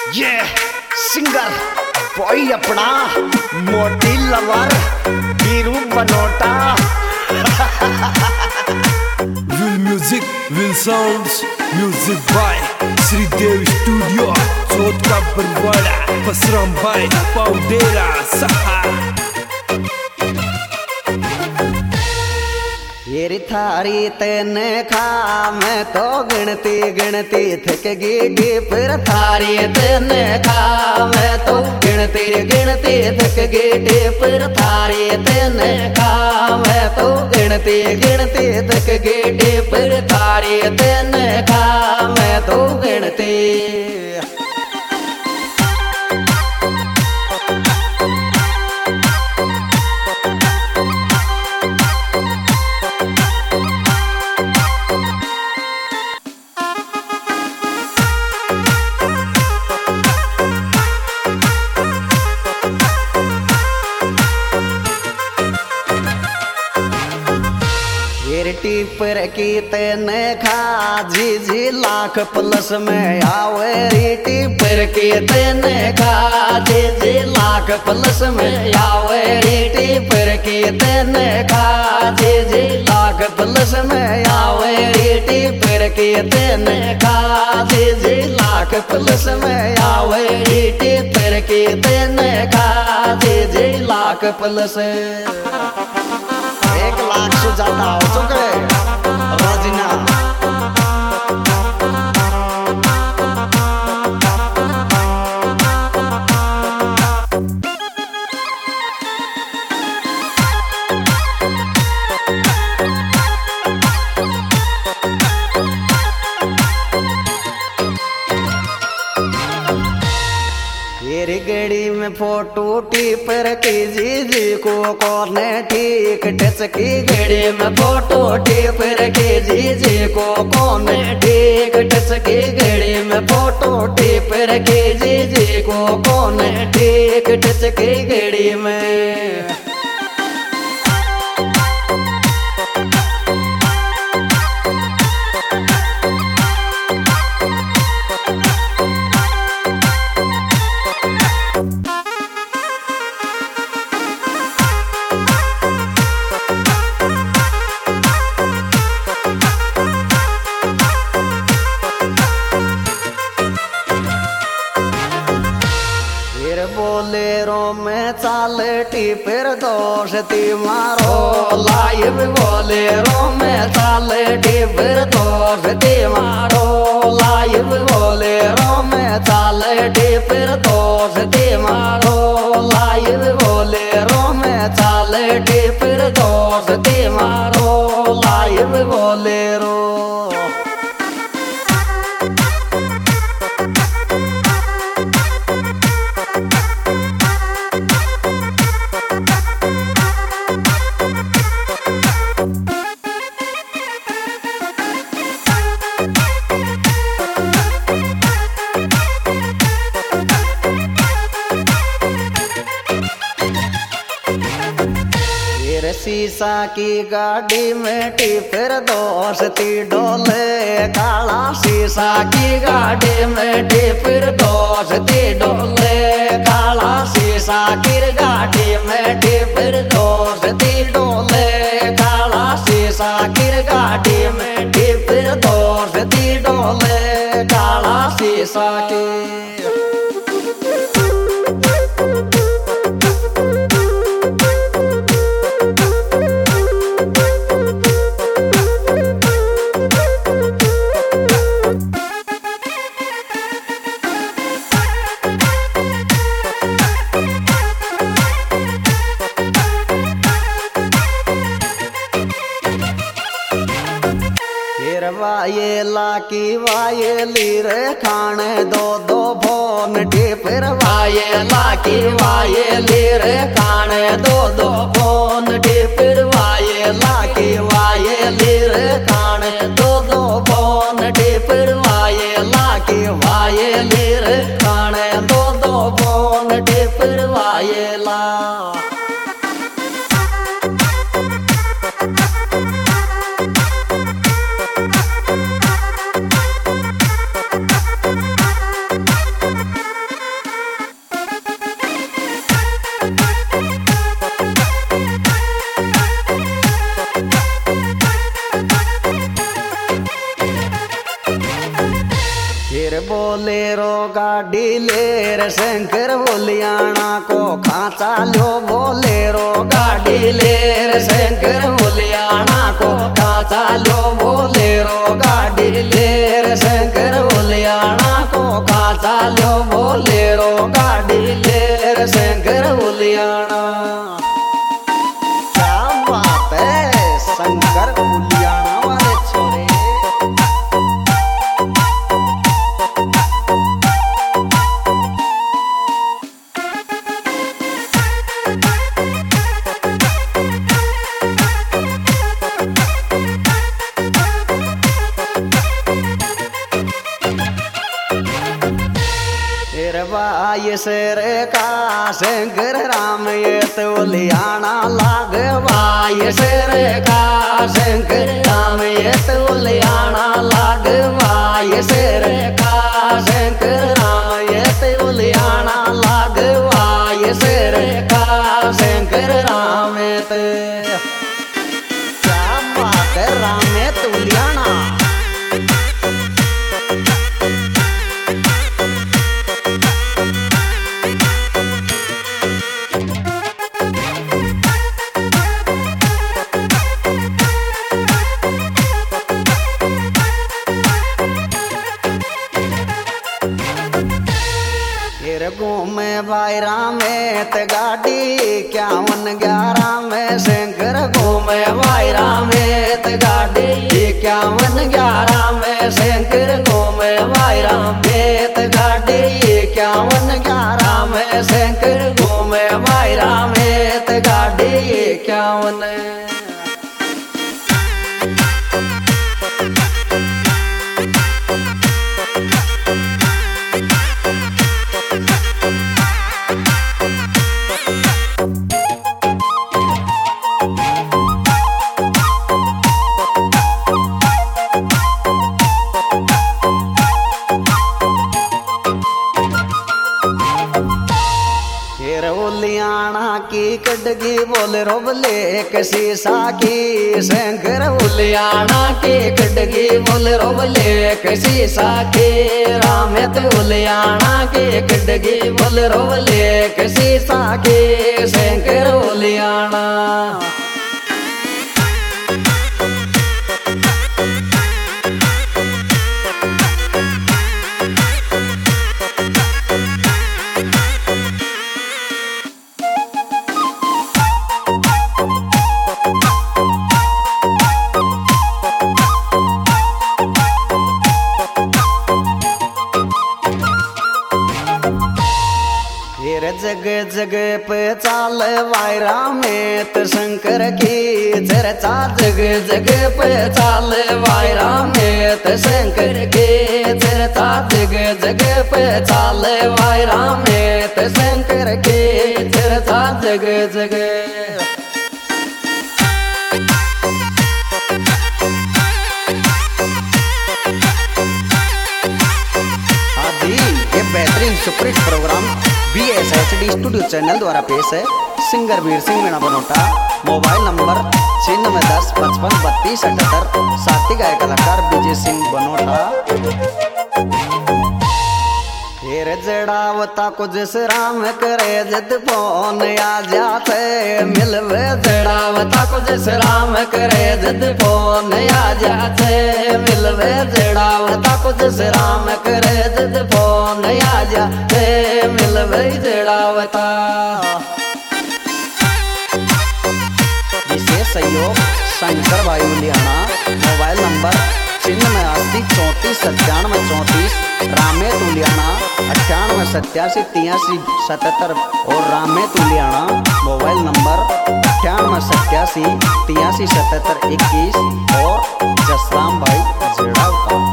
ये singer boy अपना मोटी lover Veeru Banota. Will music will sounds music by Shridev studio Chauth का बरवाड़ा पसराम भाई पाउडेरा सहा। ये थारी तेने खा मैं तो गिनती गिनती थक गई फिर थारी तेने खा मैं तो गिनती गिनती थक गई फिर थारी तेने खा मैं तो गिनती गिनती थक गई फिर थारी तेने खा मैं तो गिनती। टीपर की तेने खा जी लाख प्लस में आवे री टीपर की तेने खा जी लाख प्लस में आवे री टीपर की तेने खा जी लाख प्लस में आवे री टीपर की तेने खा जी लाख प्लस में आवे री टीपर की तेने खा जी लाख प्लस। 1 लाख से ज्यादा हो चुके राजीना। गड़ी में फोटो टीपर की जी को कौन ठीक टच की गड़ी में फोटो टीपर की जी को कौन ठीक टच की गड़ी में फोटो टीपर की जी को कौन ठीक टच की गड़ी में। बोलेरो में चालटी फिर दोस्ती मारो लाइव बोलेरो में चालटी फिर दोस्ती मारो लाइव बोलेरो में चालटी फिर दोस्ती मारो लाइव बोलेरो में चालटी फिर दोस्ती मारो लाइव बोलेरो। शीशा की गाड़ी में टिफिर दोस्ती डोले काला शीशा की गाड़ी में टिफिर दोस्ती डोले काला शीशा की गाड़ी में टिफिर दोस्ती डोले काला शीशा की गाड़ी में टिफिर दोस्ती डोले काला शीशा की। वाये लाकी वाये लीरे खाने दो फोन टिफिर वाये लाकी वाये लीरे खाने दो फोन टिफिर वाये लाकी वाये लीरे खाने दो फोन टिफिर वाये लाकी वाये लीरे खाने दो फोन टिफिर वाये ला। फिर बोलेरो गाड़ी लेर शंकर हुलियाना को खाचा लो बोलेरो गाड़ी लेर शंकर हुलियाना को खाचा लो बोलेरो गाड़ी लेर शंकर हुलियाना को खाचा लो बोलेरो गाड़ी लेर शंकर हुलियाना। क्या बात है शंकर हुलियाना वाले छोरे। ये शेर का शंकर राम ये तुलियाना लागवा ये शेर का शंकर राम ये तुलियाना लागवा ये शेर का शंकर राम ये तुलियाना लागवा ये शेर का शंकर राम क्या बात है राम तुलियाना। घूमे बायरा में त गाड़ी 5111 में शंकर घूमे बायरा में त गाड़ी 5111 में शंकर घूमे बायरा में त गाड़ी 5111 में शंकर घूमे बायरा में त गाड़ी 51। हुलियाना की कटगी बोले रोबले कसी साकी शंकर हुलियाना की कटगी बोले रोबले कसी साकी रामेत हुलियाना की कटगी बोले रोबले कसी साकी शंकर हुलियाना। जग जग पे चाल वायरा में त शंकर की चर्चा जग जग पे चाल वायरा में त शंकर की चर्चा जग जग पे चाल वायरा में त शंकर की चर्चा जग जग। ये बेहतरीन superhit program BSHD studio channel द्वारा पेश है। Singer Veer Singh Meena Banota. Mobile number 9610 55 32 78। साथी गायक कलाकार विजय सिंह बनोटा। फिर जड़ावता को जिस राम करे जद फोन आ जाते मिलवे जड़ावता को जिस राम करे जद फोन आ जाते मिलवे जड़ावता को जिस राम करे जद फोन आ जाते मिलवे जड़ावता। विशेष सहयोग शंकर भाई हुलियाना। Mobile number 9680 34 97 34। रामेत हुलियाना 98 87 83 77 और रामेत हुलियाना मोबाइल नंबर 98 87 83 77 21 और जसराम भाई जड़ावता।